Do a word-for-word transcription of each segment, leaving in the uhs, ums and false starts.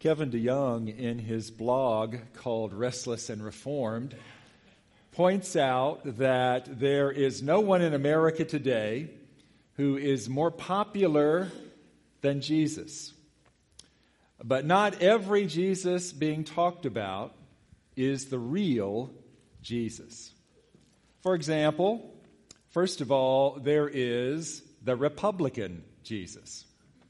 Kevin DeYoung, in his blog called Restless and Reformed, points out that there is no one in America today who is more popular than Jesus. But not every Jesus being talked about is the real Jesus. For example, first of all, there is the Republican Jesus.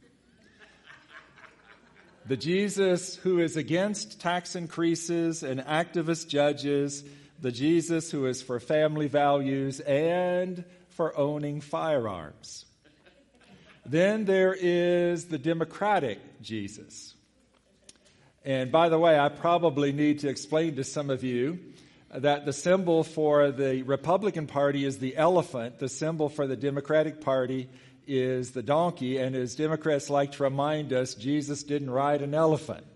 The Jesus who is against tax increases and activist judges, the Jesus who is for family values and for owning firearms. Then there is the Democratic Jesus. And by the way, I probably need to explain to some of you that the symbol for the Republican Party is the elephant. The symbol for the Democratic Party is the donkey. And as Democrats like to remind us, Jesus didn't ride an elephant.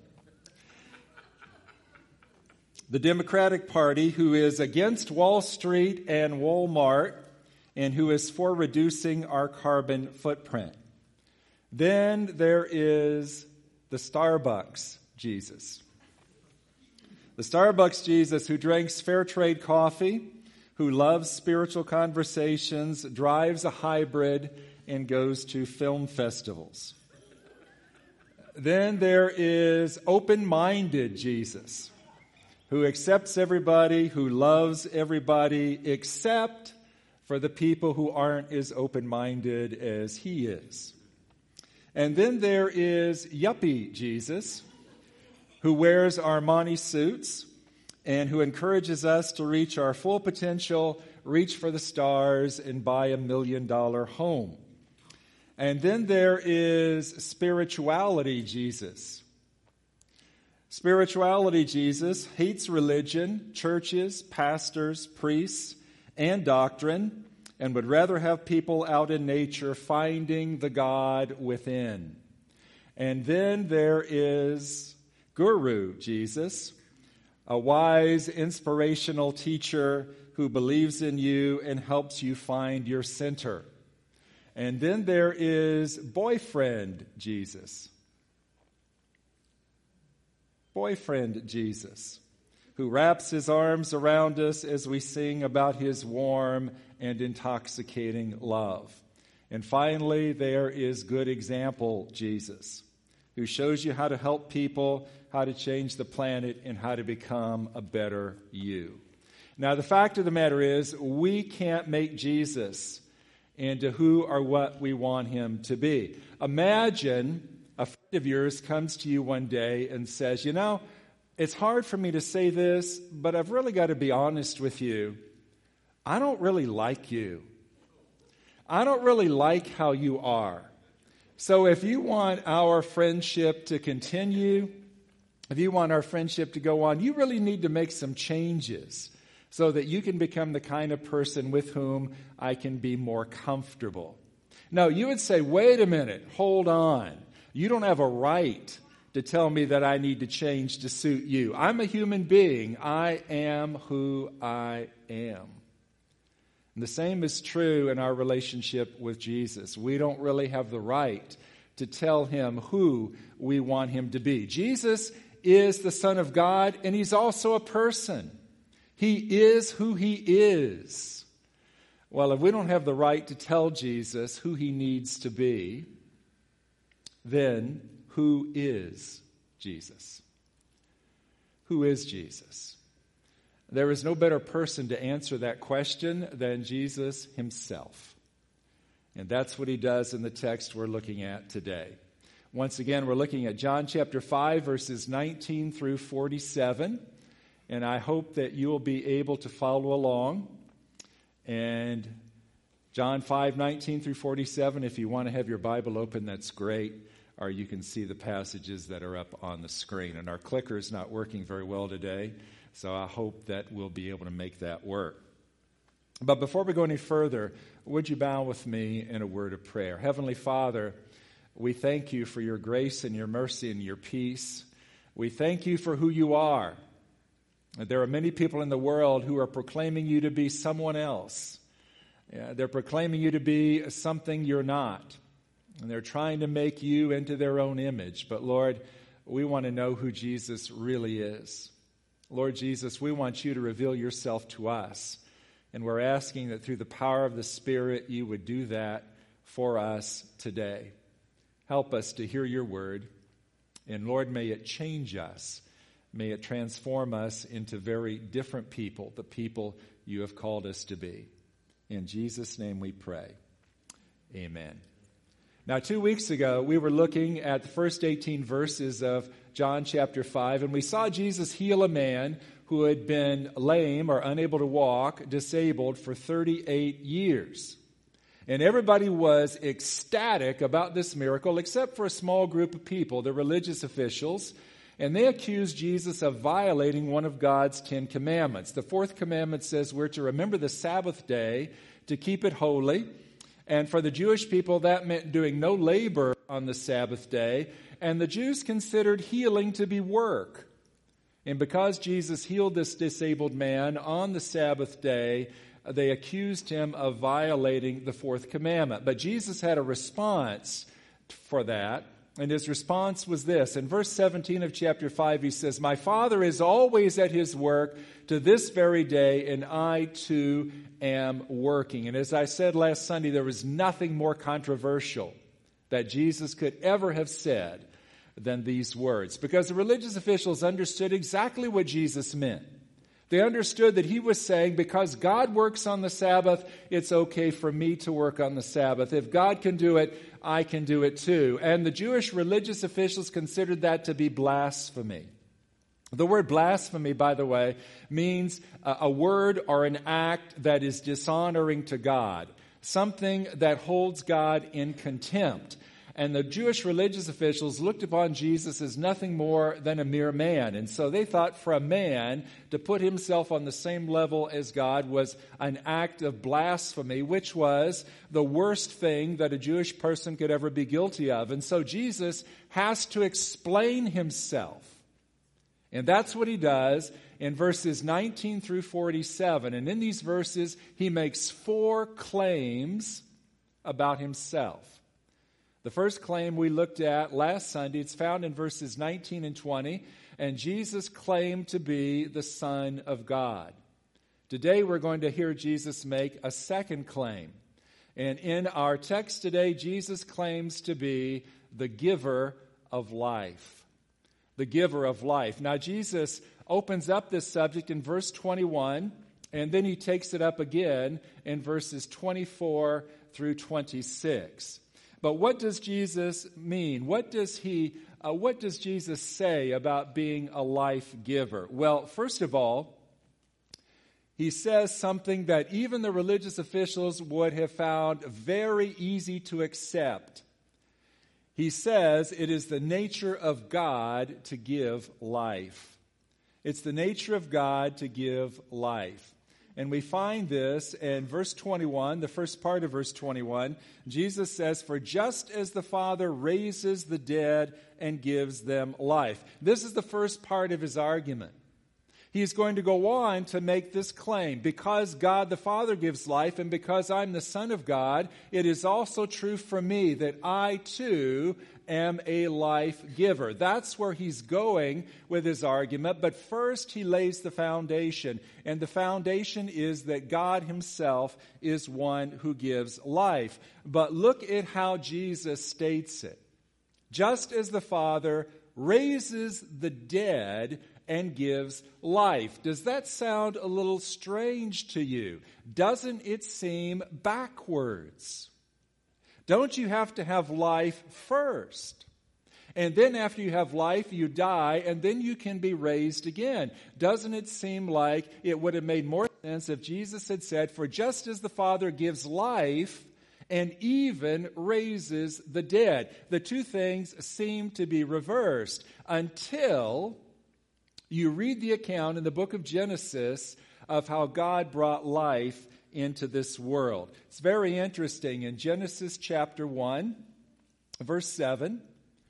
The Democratic Party, who is against Wall Street and Walmart, and who is for reducing our carbon footprint. Then there is the Starbucks Jesus. The Starbucks Jesus who drinks fair trade coffee, who loves spiritual conversations, drives a hybrid, and goes to film festivals. Then there is open-minded Jesus, who accepts everybody, who loves everybody, except for the people who aren't as open-minded as he is. And then there is yuppie Jesus, who wears Armani suits and who encourages us to reach our full potential, reach for the stars, and buy a million-dollar home. And then there is spirituality Jesus. Spirituality Jesus hates religion, churches, pastors, priests, and doctrine, and would rather have people out in nature finding the God within. And then there is Guru Jesus, a wise, inspirational teacher who believes in you and helps you find your center. And then there is boyfriend Jesus. Boyfriend Jesus, who wraps his arms around us as we sing about his warm and intoxicating love. And finally, there is good example Jesus, who shows you how to help people, how to change the planet, and how to become a better you. Now, the fact of the matter is, we can't make Jesus into who or what we want him to be. Imagine a friend of yours comes to you one day and says, you know, it's hard for me to say this, but I've really got to be honest with you. I don't really like you. I don't really like how you are. So if you want our friendship to continue, if you want our friendship to go on, you really need to make some changes so that you can become the kind of person with whom I can be more comfortable. No, you would say, wait a minute, hold on. You don't have a right to tell me that I need to change to suit you. I'm a human being. I am who I am. And the same is true in our relationship with Jesus. We don't really have the right to tell him who we want him to be. Jesus is the Son of God, and he's also a person. He is who he is. Well, if we don't have the right to tell Jesus who he needs to be, then who is Jesus? Who is Jesus? There is no better person to answer that question than Jesus himself. And that's what he does in the text we're looking at today. Once again, we're looking at John chapter five, verses nineteen through forty-seven. And I hope that you will be able to follow along. And John five, nineteen through forty-seven, if you want to have your Bible open, that's great. Or you can see the passages that are up on the screen. And our clicker is not working very well today, so I hope that we'll be able to make that work. But before we go any further, would you bow with me in a word of prayer? Heavenly Father, we thank you for your grace and your mercy and your peace. We thank you for who you are. There are many people in the world who are proclaiming you to be someone else. Yeah, they're proclaiming you to be something you're not. And they're trying to make you into their own image. But Lord, we want to know who Jesus really is. Lord Jesus, we want you to reveal yourself to us. And we're asking that through the power of the Spirit, you would do that for us today. Help us to hear your word. And Lord, may it change us. May it transform us into very different people, the people you have called us to be. In Jesus' name we pray. Amen. Now, two weeks ago, we were looking at the first eighteen verses of John chapter five, and we saw Jesus heal a man who had been lame or unable to walk, disabled for thirty-eight years. And everybody was ecstatic about this miracle, except for a small group of people, the religious officials, and they accused Jesus of violating one of God's Ten Commandments. The fourth commandment says we're to remember the Sabbath day, to keep it holy. And for the Jewish people, that meant doing no labor on the Sabbath day. And the Jews considered healing to be work. And because Jesus healed this disabled man on the Sabbath day, they accused him of violating the fourth commandment. But Jesus had a response for that. And his response was this. In verse seventeen of chapter five, he says, "My Father is always at his work to this very day, and I too am working." And as I said last Sunday, there was nothing more controversial that Jesus could ever have said than these words, because the religious officials understood exactly what Jesus meant. They understood that he was saying, because God works on the Sabbath, it's okay for me to work on the Sabbath. If God can do it, I can do it too. And the Jewish religious officials considered that to be blasphemy. The word blasphemy, by the way, means a word or an act that is dishonoring to God, something that holds God in contempt. And the Jewish religious officials looked upon Jesus as nothing more than a mere man. And so they thought for a man to put himself on the same level as God was an act of blasphemy, which was the worst thing that a Jewish person could ever be guilty of. And so Jesus has to explain himself. And that's what he does in verses nineteen through forty-seven. And in these verses, he makes four claims about himself. The first claim we looked at last Sunday, it's found in verses nineteen and twenty, and Jesus claimed to be the Son of God. Today we're going to hear Jesus make a second claim. And in our text today, Jesus claims to be the giver of life. The giver of life. Now Jesus opens up this subject in verse twenty-one, and then he takes it up again in verses twenty-four through twenty-six. But what does Jesus mean? What does he, uh, what does Jesus say about being a life giver? Well, first of all, he says something that even the religious officials would have found very easy to accept. He says it is the nature of God to give life. It's the nature of God to give life. And we find this in verse twenty-one, the first part of verse twenty-one. Jesus says, "For just as the Father raises the dead and gives them life." This is the first part of his argument. He's going to go on to make this claim. Because God the Father gives life, and because I'm the Son of God, it is also true for me that I too am a life giver. That's where he's going with his argument. But first he lays the foundation. And the foundation is that God himself is one who gives life. But look at how Jesus states it. Just as the Father raises the dead and gives life. Does that sound a little strange to you? Doesn't it seem backwards? Don't you have to have life first? And then after you have life, you die, and then you can be raised again. Doesn't it seem like it would have made more sense if Jesus had said, "For just as the Father gives life and even raises the dead." The two things seem to be reversed until you read the account in the book of Genesis of how God brought life into this world. It's very interesting. In Genesis chapter one, verse seven,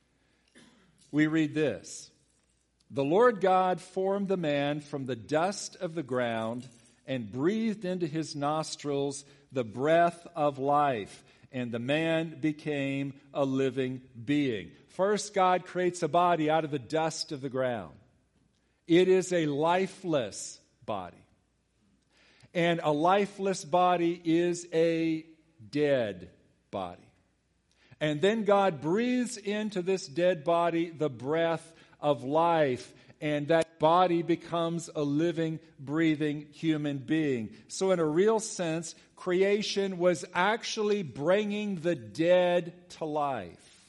we read this. "The Lord God formed the man from the dust of the ground and breathed into his nostrils the breath of life, and the man became a living being. First, God creates a body out of the dust of the ground. It is a lifeless body. And a lifeless body is a dead body. And then God breathes into this dead body the breath of life, and that body becomes a living, breathing human being. So in a real sense, creation was actually bringing the dead to life.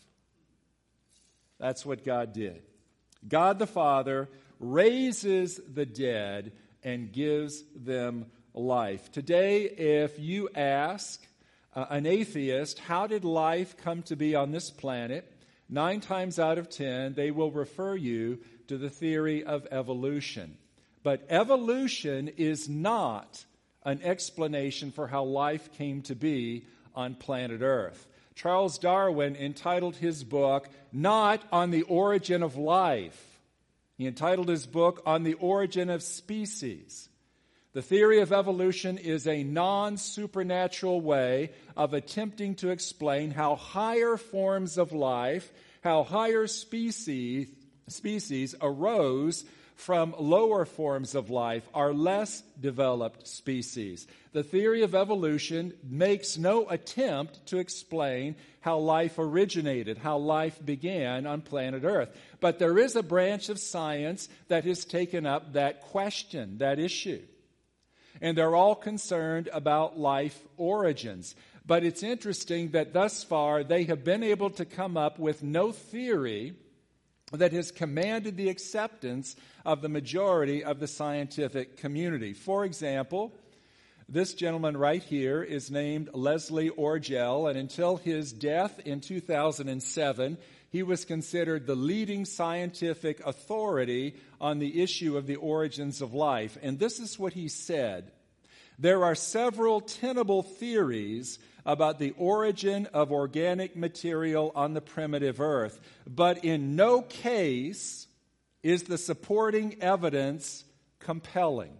That's what God did. God the Father raises the dead and gives them life. Today, if you ask uh, an atheist, how did life come to be on this planet? Nine times out of ten, they will refer you to the theory of evolution. But evolution is not an explanation for how life came to be on planet Earth. Charles Darwin entitled his book, not On the Origin of Life. He entitled his book, On the Origin of Species. The theory of evolution is a non-supernatural way of attempting to explain how higher forms of life, how higher species, species arose from lower forms of life, our less developed species. The theory of evolution makes no attempt to explain how life originated, how life began on planet Earth. But there is a branch of science that has taken up that question, that issue. And they're all concerned about life origins. But it's interesting that thus far they have been able to come up with no theory that has commanded the acceptance of the majority of the scientific community. For example, this gentleman right here is named Leslie Orgel, and until his death in two thousand seven, he was considered the leading scientific authority on the issue of the origins of life. And this is what he said: there are several tenable theories about the origin of organic material on the primitive earth, but in no case is the supporting evidence compelling.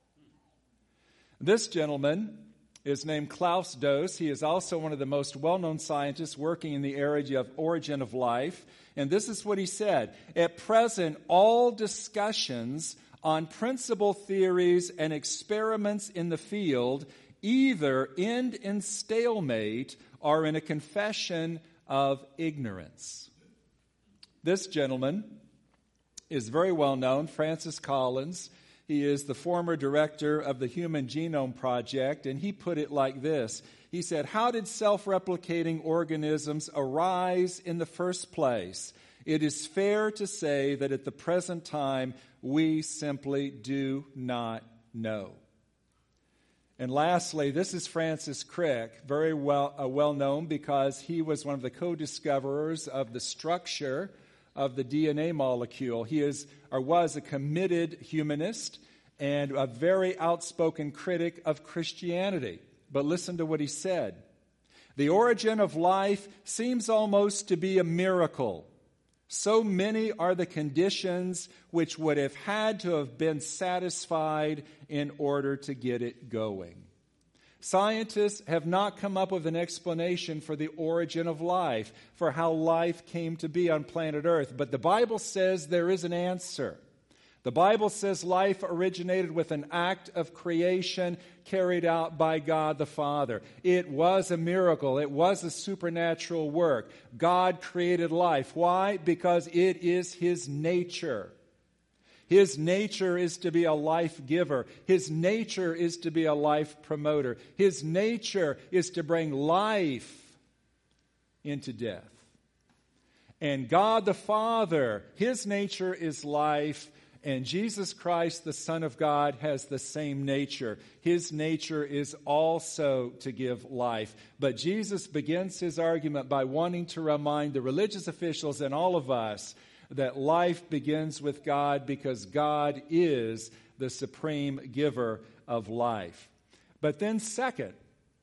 This gentleman is named Klaus Does. He is also one of the most well-known scientists working in the area of origin of life. And this is what he said: at present, all discussions on principal theories and experiments in the field either end in stalemate or in a confession of ignorance. This gentleman is very well known, Francis Collins. He is the former director of the Human Genome Project, and he put it like this. He said, "How did self-replicating organisms arise in the first place? It is fair to say that at the present time, we simply do not know." And lastly, this is Francis Crick, very well uh, well known because he was one of the co-discoverers of the structure of the D N A molecule. He is or was a committed humanist and a very outspoken critic of Christianity. But listen to what he said: "The origin of life seems almost to be a miracle. So many are the conditions which would have had to have been satisfied in order to get it going. Scientists have not come up with an explanation for the origin of life, for how life came to be on planet Earth. But the Bible says there is an answer. The Bible says life originated with an act of creation carried out by God the Father. It was a miracle. It was a supernatural work. God created life. Why? Because it is His nature. His nature is to be a life giver. His nature is to be a life promoter. His nature is to bring life into death. And God the Father, His nature is life. And Jesus Christ, the Son of God, has the same nature. His nature is also to give life. But Jesus begins his argument by wanting to remind the religious officials and all of us that life begins with God because God is the supreme giver of life. But then second,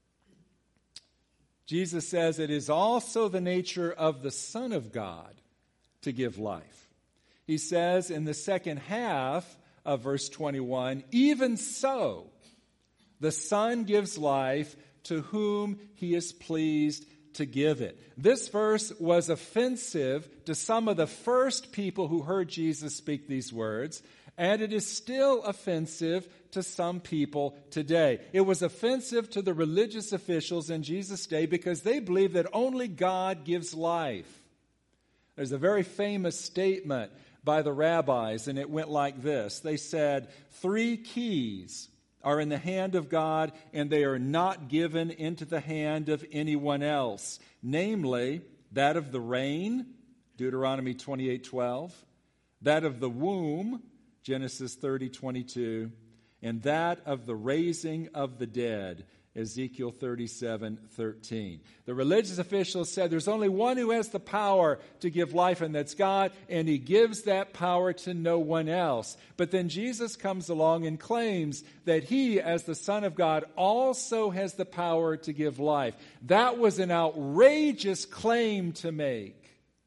Jesus says it is also the nature of the Son of God to give life. He says in the second half of verse twenty-one, even so, the Son gives life to whom he is pleased to give it. This verse was offensive to some of the first people who heard Jesus speak these words, and it is still offensive to some people today. It was offensive to the religious officials in Jesus' day because they believed that only God gives life. There's a very famous statement by the rabbis, and it went like this. They said, three keys are in the hand of God, and they are not given into the hand of anyone else. Namely, that of the rain, Deuteronomy twenty-eight twelve, that of the womb, Genesis thirty twenty-two, and that of the raising of the dead, Ezekiel thirty-seven thirteen. The religious officials said there's only one who has the power to give life, and that's God, and he gives that power to no one else. But then Jesus comes along and claims that he, as the Son of God, also has the power to give life. That was an outrageous claim to make.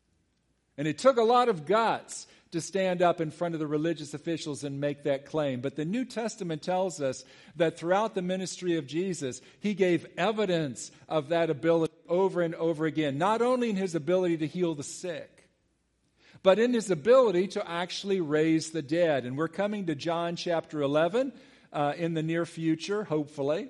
And it took a lot of guts to stand up in front of the religious officials and make that claim. But the New Testament tells us that throughout the ministry of Jesus, he gave evidence of that ability over and over again, not only in his ability to heal the sick, but in his ability to actually raise the dead. And we're coming to John chapter eleven uh, in the near future, hopefully,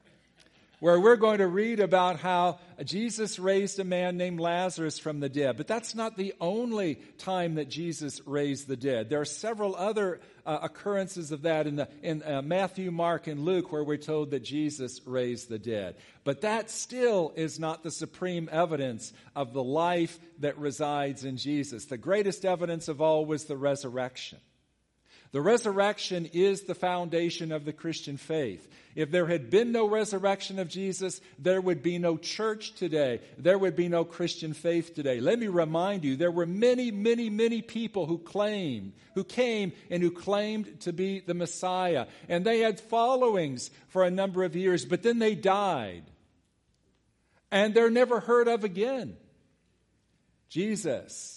where we're going to read about how Jesus raised a man named Lazarus from the dead. But that's not the only time that Jesus raised the dead. There are several other uh, occurrences of that in, the, in uh, Matthew, Mark, and Luke, where we're told that Jesus raised the dead. But that still is not the supreme evidence of the life that resides in Jesus. The greatest evidence of all was the resurrection. The resurrection is the foundation of the Christian faith. If there had been no resurrection of Jesus, there would be no church today. There would be no Christian faith today. Let me remind you, there were many, many, many people who claimed, who came and who claimed to be the Messiah. And they had followings for a number of years, but then they died. And they're never heard of again. Jesus.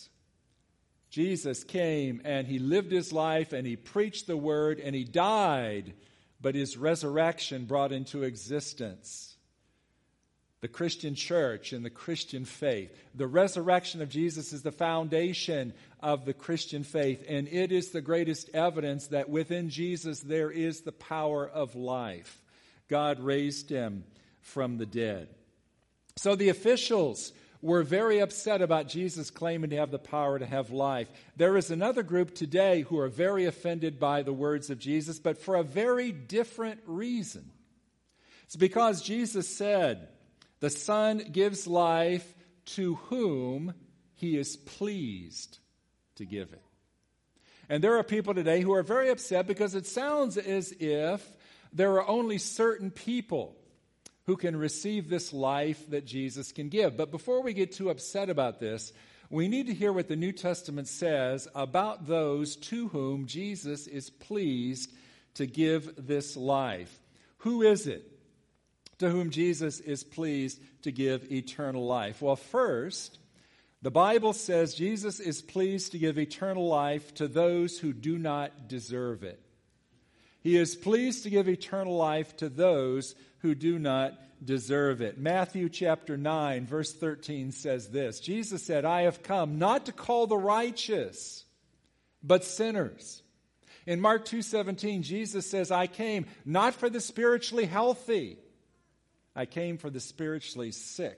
Jesus came and he lived his life and he preached the word and he died, but his resurrection brought into existence the Christian church and the Christian faith. The resurrection of Jesus is the foundation of the Christian faith, and it is the greatest evidence that within Jesus there is the power of life. God raised him from the dead. So the officials were very upset about Jesus claiming to have the power to have life. There is another group today who are very offended by the words of Jesus, but for a very different reason. It's because Jesus said, the Son gives life to whom he is pleased to give it. And there are people today who are very upset because it sounds as if there are only certain people who can receive this life that Jesus can give. But before we get too upset about this, we need to hear what the New Testament says about those to whom Jesus is pleased to give this life. Who is it to whom Jesus is pleased to give eternal life? Well, first, the Bible says Jesus is pleased to give eternal life to those who do not deserve it. He is pleased to give eternal life to those who do not deserve it. Matthew chapter nine, verse thirteen says this. Jesus said, I have come not to call the righteous, but sinners. In Mark two seventeen, Jesus says, I came not for the spiritually healthy. I came for the spiritually sick.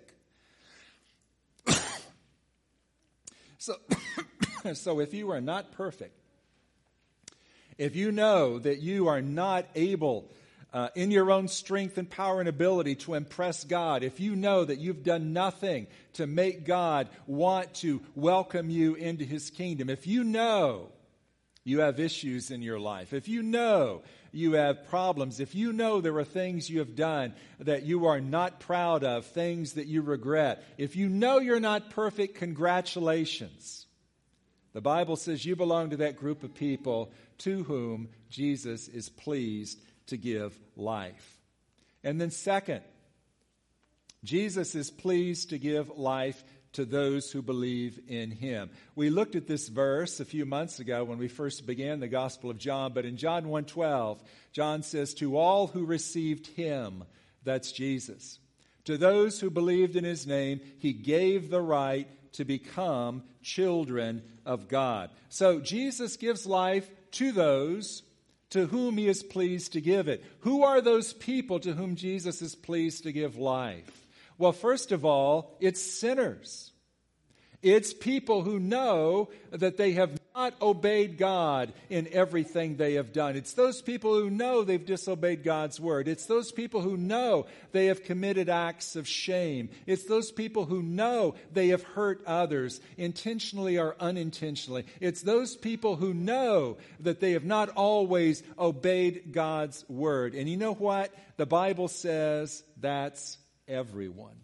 so, so if you are not perfect, if you know that you are not able uh, in your own strength and power and ability to impress God, if you know that you've done nothing to make God want to welcome you into his kingdom, if you know you have issues in your life, if you know you have problems, if you know there are things you have done that you are not proud of, things that you regret, if you know you're not perfect, congratulations. The Bible says you belong to that group of people to whom Jesus is pleased to give life. And then second, Jesus is pleased to give life to those who believe in him. We looked at this verse a few months ago when we first began the Gospel of John, but in John one twelve, John says, to all who received him, that's Jesus, To those who believed in his name, he gave the right to become children of God. So Jesus gives life to those to whom he is pleased to give it. Who are those people to whom Jesus is pleased to give life? Well, first of all, it's sinners. It's people who know that they have not obeyed God in everything they have done. It's those people who know they've disobeyed God's word. It's those people who know they have committed acts of shame. It's those people who know they have hurt others, intentionally or unintentionally. It's those people who know that they have not always obeyed God's word. And you know what? The Bible says that's everyone.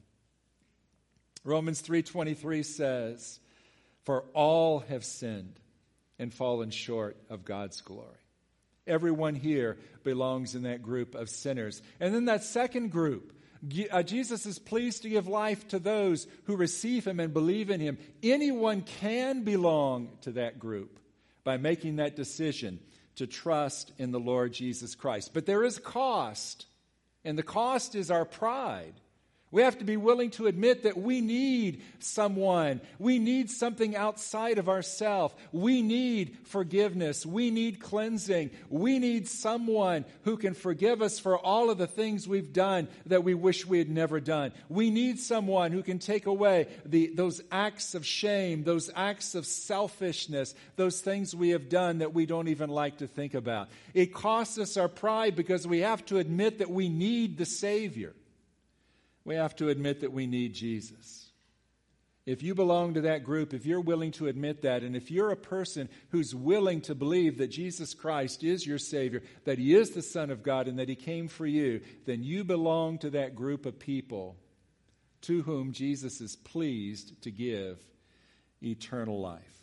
Romans three twenty-three says, "For all have sinned and fallen short of God's glory." Everyone here belongs in that group of sinners. And then that second group, uh, Jesus is pleased to give life to those who receive him and believe in him. Anyone can belong to that group by making that decision to trust in the Lord Jesus Christ. But there is a cost, and the cost is our pride. We have to be willing to admit that we need someone. We need something outside of ourselves. We need forgiveness. We need cleansing. We need someone who can forgive us for all of the things we've done that we wish we had never done. We need someone who can take away the, those acts of shame, those acts of selfishness, those things we have done that we don't even like to think about. It costs us our pride because we have to admit that we need the Savior. We have to admit that we need Jesus. If you belong to that group, if you're willing to admit that, and if you're a person who's willing to believe that Jesus Christ is your Savior, that he is the Son of God, and that he came for you, then you belong to that group of people to whom Jesus is pleased to give eternal life.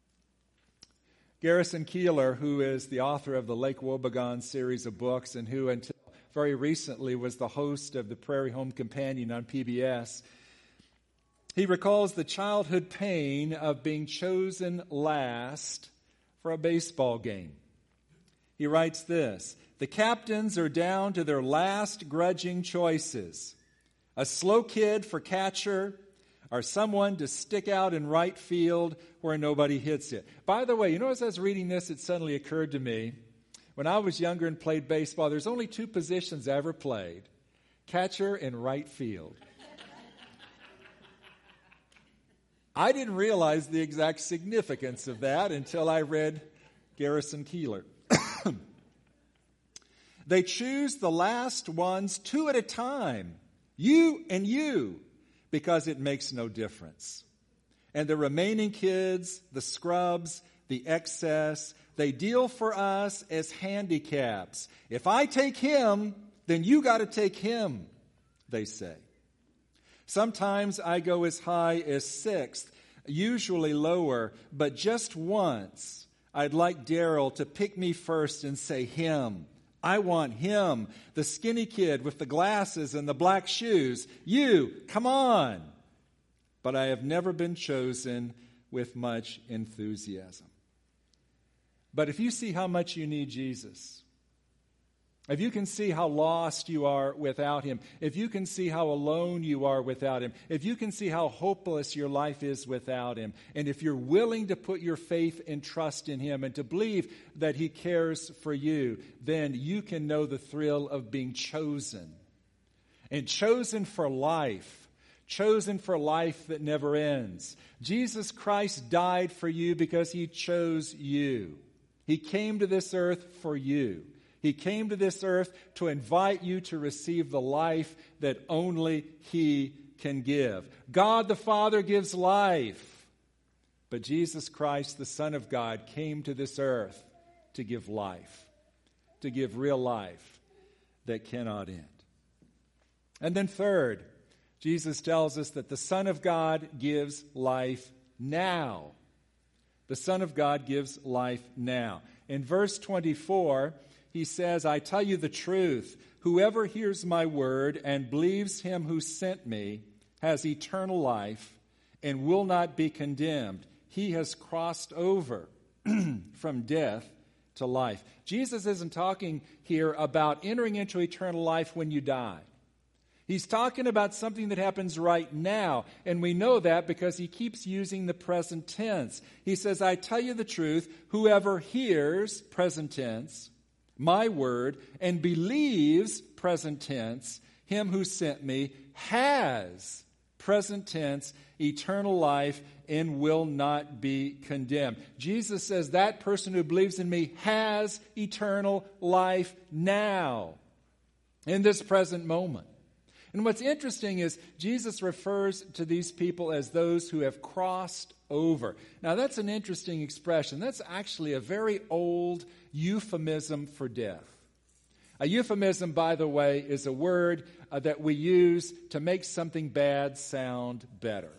Garrison Keillor, who is the author of the Lake Wobegon series of books, and who until very recently was the host of the Prairie Home Companion on P B S. He recalls the childhood pain of being chosen last for a baseball game. He writes this: "The captains are down to their last grudging choices. A slow kid for catcher, or someone to stick out in right field where nobody hits it." By the way, you know, as I was reading this, it suddenly occurred to me, when I was younger and played baseball, there's only two positions I ever played: catcher and right field. I didn't realize the exact significance of that until I read Garrison Keillor. "They choose the last ones two at a time, you and you, because it makes no difference. And the remaining kids, the scrubs, the excess, they deal for us as handicaps. If I take him, then you got to take him, they say. Sometimes I go as high as sixth, usually lower, but just once I'd like Daryl to pick me first and say him. I want him, the skinny kid with the glasses and the black shoes. You, come on. But I have never been chosen with much enthusiasm." But if you see how much you need Jesus, if you can see how lost you are without him, if you can see how alone you are without him, if you can see how hopeless your life is without him, and if you're willing to put your faith and trust in him and to believe that he cares for you, then you can know the thrill of being chosen. And chosen for life. Chosen for life that never ends. Jesus Christ died for you because he chose you. He came to this earth for you. He came to this earth to invite you to receive the life that only he can give. God the Father gives life, but Jesus Christ, the Son of God, came to this earth to give life, to give real life that cannot end. And then third, Jesus tells us that the Son of God gives life now. The Son of God gives life now. In verse twenty-four, he says, "I tell you the truth, whoever hears my word and believes him who sent me has eternal life and will not be condemned. He has crossed over from death to life." Jesus isn't talking here about entering into eternal life when you die. He's talking about something that happens right now, and we know that because he keeps using the present tense. He says, I tell you the truth, whoever hears, present tense, my word, and believes, present tense, him who sent me, has, present tense, eternal life and will not be condemned. Jesus says that person who believes in me has eternal life now, in this present moment. And what's interesting is Jesus refers to these people as those who have crossed over. Now, that's an interesting expression. That's actually a very old euphemism for death. A euphemism, by the way, is a word uh, that we use to make something bad sound better.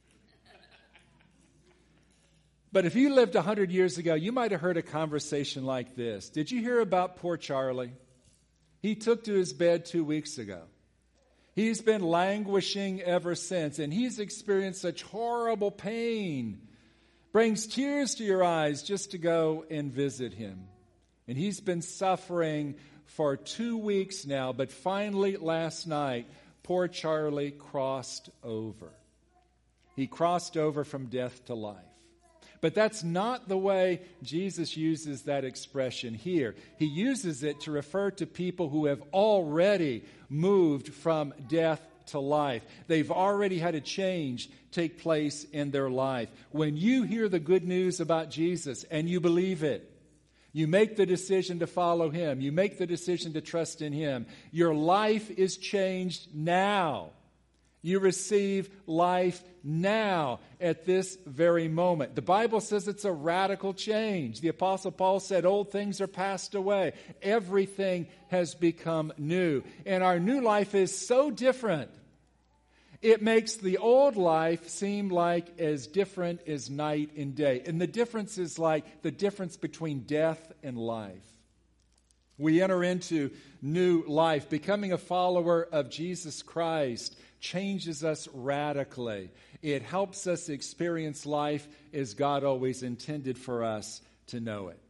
But if you lived one hundred years ago, you might have heard a conversation like this. Did you hear about poor Charlie? He took to his bed two weeks ago. He's been languishing ever since, and he's experienced such horrible pain. Brings tears to your eyes just to go and visit him. And he's been suffering for two weeks now, but finally last night, poor Charlie crossed over. He crossed over from death to life. But that's not the way Jesus uses that expression here. He uses it to refer to people who have already moved from death to life. They've already had a change take place in their life. When you hear the good news about Jesus and you believe it, you make the decision to follow him, you make the decision to trust in him, your life is changed now. You receive life now at this very moment. The Bible says it's a radical change. The Apostle Paul said, old things are passed away. Everything has become new. And our new life is so different. It makes the old life seem like as different as night and day. And the difference is like the difference between death and life. We enter into new life. Becoming a follower of Jesus Christ changes us radically. It helps us experience life as God always intended for us to know it.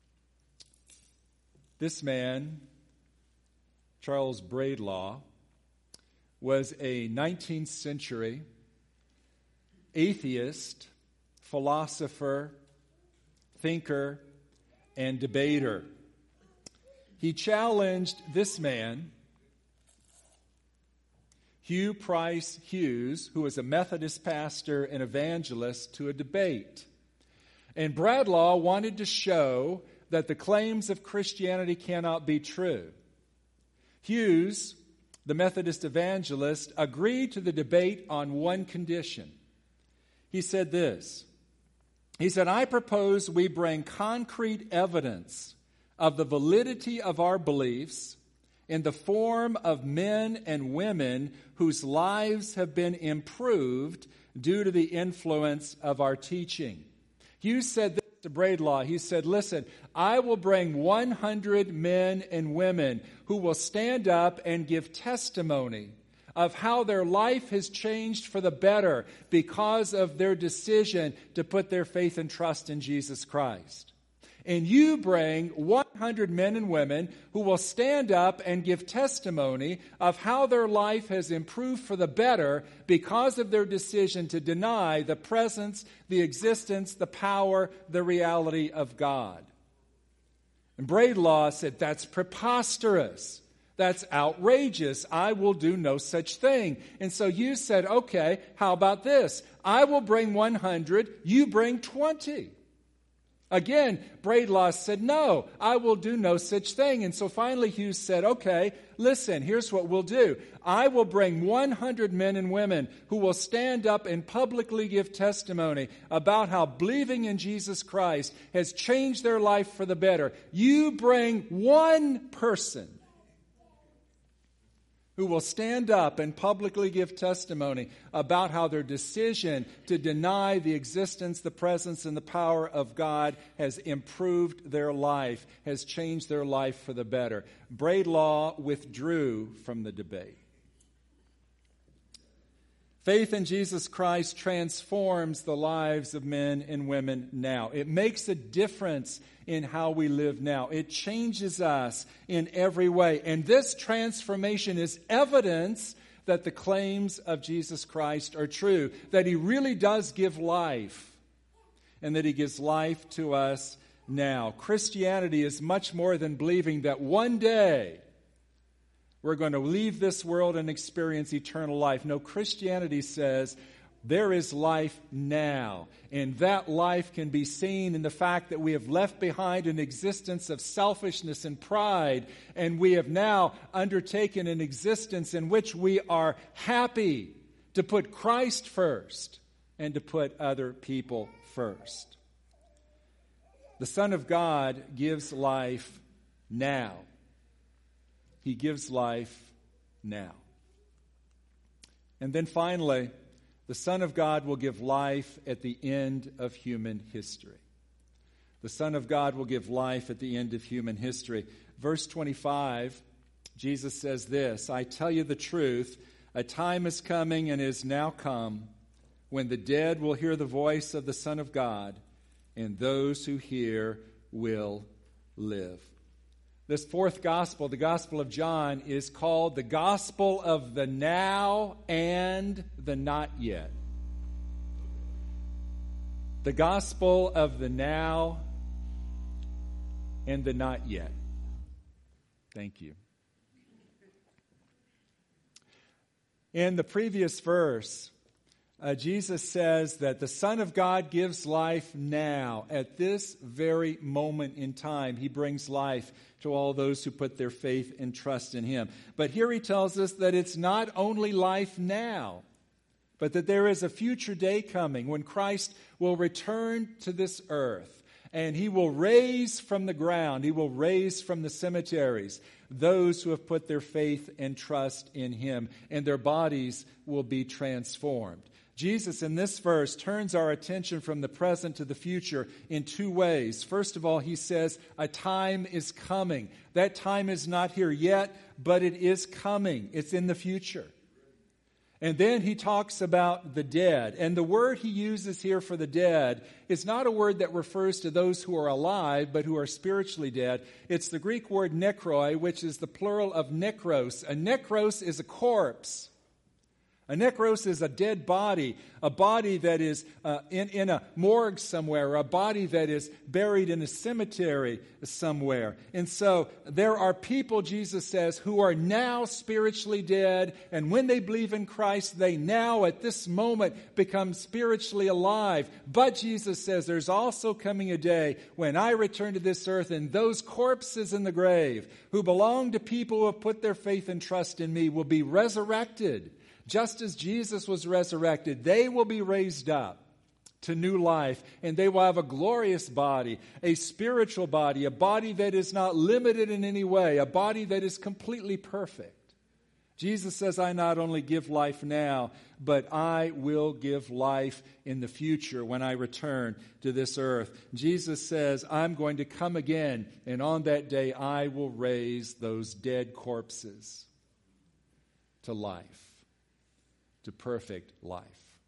This man, Charles Braidlaw, was a nineteenth century atheist, philosopher, thinker, and debater. He challenged this man, Hugh Price Hughes, who was a Methodist pastor and evangelist, to a debate. And Braidlaw wanted to show that the claims of Christianity cannot be true. Hughes, the Methodist evangelist, agreed to the debate on one condition. He said this. He said, I propose we bring concrete evidence of the validity of our beliefs in the form of men and women whose lives have been improved due to the influence of our teaching. Hughes said this to Braidlaw. He said, listen, I will bring one hundred men and women who will stand up and give testimony of how their life has changed for the better because of their decision to put their faith and trust in Jesus Christ. And you bring one hundred men and women who will stand up and give testimony of how their life has improved for the better because of their decision to deny the presence, the existence, the power, the reality of God. And Braidlaw said, that's preposterous. That's outrageous. I will do no such thing. And so you said, okay, how about this? I will bring one hundred, you bring twenty. Again, Braidlaw said, no, I will do no such thing. And so finally Hughes said, okay, listen, here's what we'll do. I will bring one hundred men and women who will stand up and publicly give testimony about how believing in Jesus Christ has changed their life for the better. You bring one person who will stand up and publicly give testimony about how their decision to deny the existence, the presence, and the power of God has improved their life, has changed their life for the better. Braidlaw withdrew from the debate. Faith in Jesus Christ transforms the lives of men and women now. It makes a difference in how we live now. It changes us in every way. And this transformation is evidence that the claims of Jesus Christ are true, that he really does give life, and that he gives life to us now. Christianity is much more than believing that one day we're going to leave this world and experience eternal life. No, Christianity says there is life now, and that life can be seen in the fact that we have left behind an existence of selfishness and pride, and we have now undertaken an existence in which we are happy to put Christ first and to put other people first. The Son of God gives life now. He gives life now. And then finally, the Son of God will give life at the end of human history. The Son of God will give life at the end of human history. Verse twenty-five, Jesus says this, I tell you the truth, a time is coming and is now come when the dead will hear the voice of the Son of God, and those who hear will live. This fourth gospel, the Gospel of John, is called the Gospel of the Now and the Not Yet. The Gospel of the Now and the Not Yet. Thank you. In the previous verse, Uh, Jesus says that the Son of God gives life now. At this very moment in time, he brings life to all those who put their faith and trust in him. But here he tells us that it's not only life now, but that there is a future day coming when Christ will return to this earth, and he will raise from the ground, he will raise from the cemeteries those who have put their faith and trust in him, and their bodies will be transformed. Jesus, in this verse, turns our attention from the present to the future in two ways. First of all, he says, a time is coming. That time is not here yet, but it is coming. It's in the future. And then he talks about the dead. And the word he uses here for the dead is not a word that refers to those who are alive, but who are spiritually dead. It's the Greek word nekroi, which is the plural of nekros. A nekros is a corpse. A nekros is a dead body, a body that is uh, in, in a morgue somewhere, a body that is buried in a cemetery somewhere. And so there are people, Jesus says, who are now spiritually dead, and when they believe in Christ, they now at this moment become spiritually alive. But Jesus says there's also coming a day when I return to this earth, and those corpses in the grave who belong to people who have put their faith and trust in me will be resurrected. Just as Jesus was resurrected, they will be raised up to new life, and they will have a glorious body, a spiritual body, a body that is not limited in any way, a body that is completely perfect. Jesus says, I not only give life now, but I will give life in the future when I return to this earth. Jesus says, I'm going to come again, and on that day I will raise those dead corpses to life. To perfect life.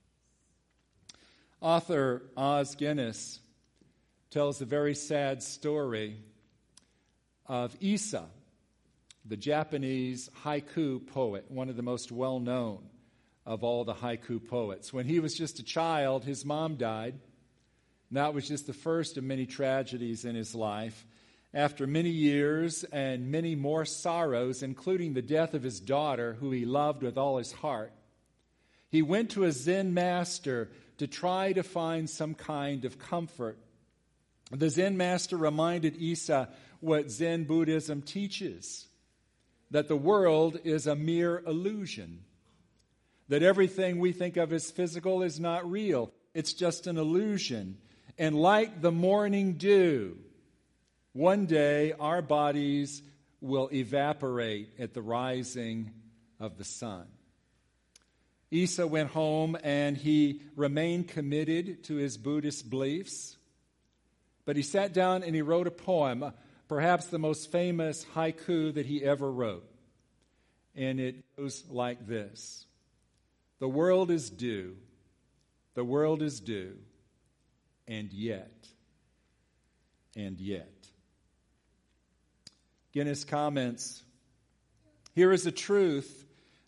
Author Os Guinness tells a very sad story of Issa, the Japanese haiku poet, one of the most well-known of all the haiku poets. When he was just a child, his mom died. And that was just the first of many tragedies in his life. After many years and many more sorrows, including the death of his daughter, who he loved with all his heart, he went to a Zen master to try to find some kind of comfort. The Zen master reminded Issa what Zen Buddhism teaches, that the world is a mere illusion, that everything we think of as physical is not real. It's just an illusion. And like the morning dew, one day our bodies will evaporate at the rising of the sun. Issa went home and he remained committed to his Buddhist beliefs. But he sat down and he wrote a poem, perhaps the most famous haiku that he ever wrote. And it goes like this. The world is dew, the world is dew, and yet, and yet. Guinness comments, here is a truth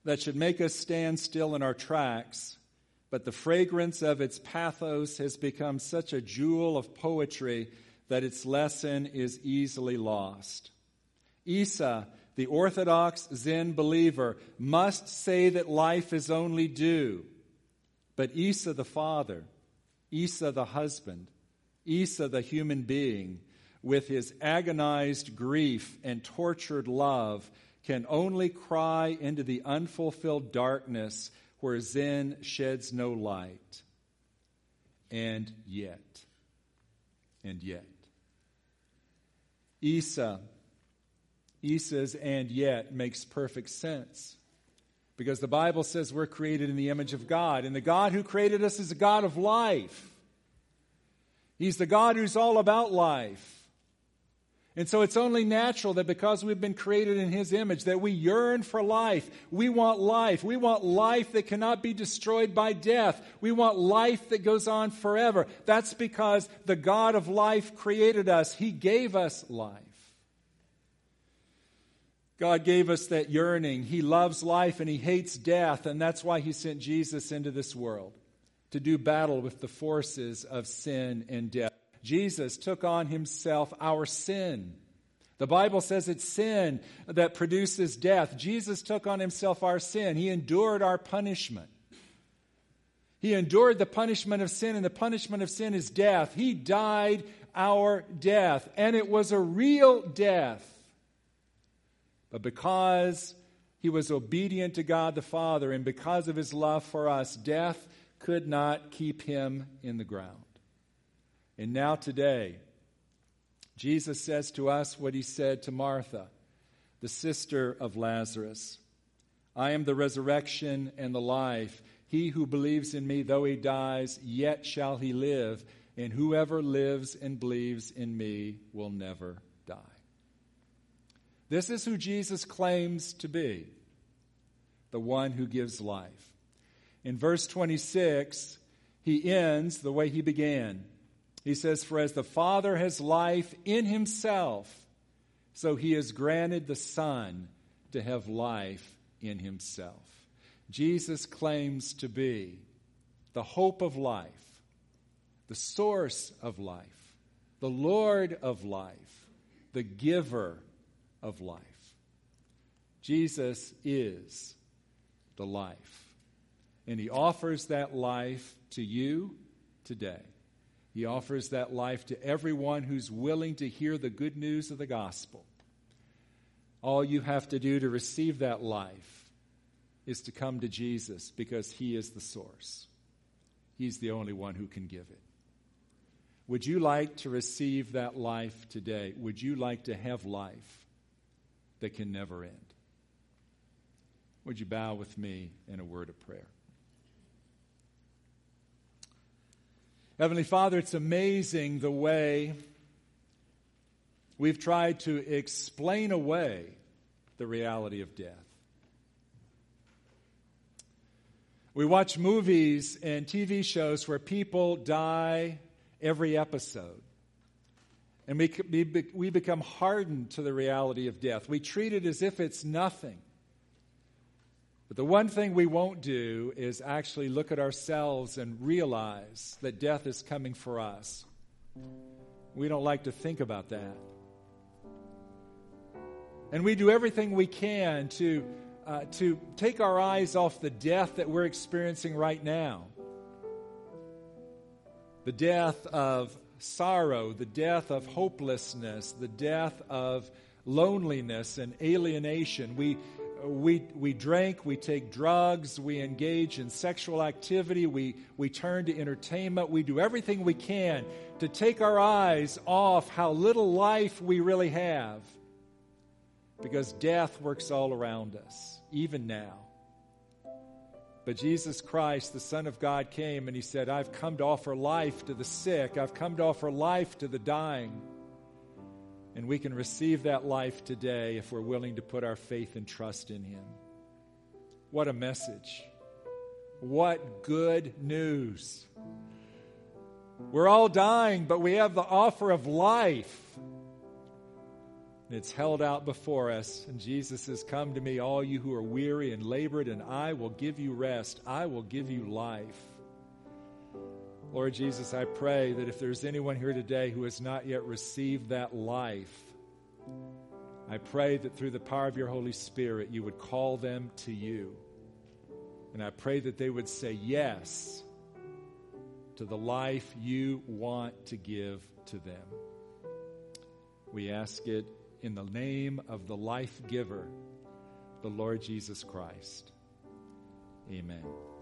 that should make us stand still in our tracks, but the fragrance of its pathos has become such a jewel of poetry that its lesson is easily lost. Isa, the Orthodox Zen believer, must say that life is only due. But Isa the father, Isa the husband, Isa the human being, with his agonized grief and tortured love, can only cry into the unfulfilled darkness where Zen sheds no light. And yet, and yet, Isa, Isa's and yet makes perfect sense. Because the Bible says we're created in the image of God. And the God who created us is a God of life. He's the God who's all about life. And so it's only natural that because we've been created in His image, that we yearn for life. We want life. We want life that cannot be destroyed by death. We want life that goes on forever. That's because the God of life created us. He gave us life. God gave us that yearning. He loves life and He hates death, and that's why He sent Jesus into this world, to do battle with the forces of sin and death. Jesus took on Himself our sin. The Bible says it's sin that produces death. Jesus took on Himself our sin. He endured our punishment. He endured the punishment of sin, and the punishment of sin is death. He died our death, and it was a real death. But because He was obedient to God the Father, and because of His love for us, death could not keep Him in the ground. And now today, Jesus says to us what He said to Martha, the sister of Lazarus. I am the resurrection and the life. He who believes in me, though he dies, yet shall he live. And whoever lives and believes in me will never die. This is who Jesus claims to be, the one who gives life. In verse twenty-six, He ends the way He began. He says, for as the Father has life in Himself, so He has granted the Son to have life in Himself. Jesus claims to be the hope of life, the source of life, the Lord of life, the giver of life. Jesus is the life, and He offers that life to you today. He offers that life to everyone who's willing to hear the good news of the gospel. All you have to do to receive that life is to come to Jesus, because He is the source. He's the only one who can give it. Would you like to receive that life today? Would you like to have life that can never end? Would you bow with me in a word of prayer? Heavenly Father, it's amazing the way we've tried to explain away the reality of death. We watch movies and T V shows where people die every episode. And we, we become hardened to the reality of death. We treat it as if it's nothing. But the one thing we won't do is actually look at ourselves and realize that death is coming for us. We don't like to think about that. And we do everything we can to, uh, to take our eyes off the death that we're experiencing right now. The death of sorrow, the death of hopelessness, the death of loneliness and alienation. We We we drink, we take drugs, we engage in sexual activity, we, we turn to entertainment, we do everything we can to take our eyes off how little life we really have. Because death works all around us, even now. But Jesus Christ, the Son of God, came and He said, I've come to offer life to the sick, I've come to offer life to the dying. And we can receive that life today if we're willing to put our faith and trust in Him. What a message. What good news. We're all dying, but we have the offer of life. And it's held out before us. And Jesus says, come to me, all you who are weary and labored, and I will give you rest. I will give you life. Lord Jesus, I pray that if there's anyone here today who has not yet received that life, I pray that through the power of your Holy Spirit, you would call them to you. And I pray that they would say yes to the life you want to give to them. We ask it in the name of the life giver, the Lord Jesus Christ. Amen.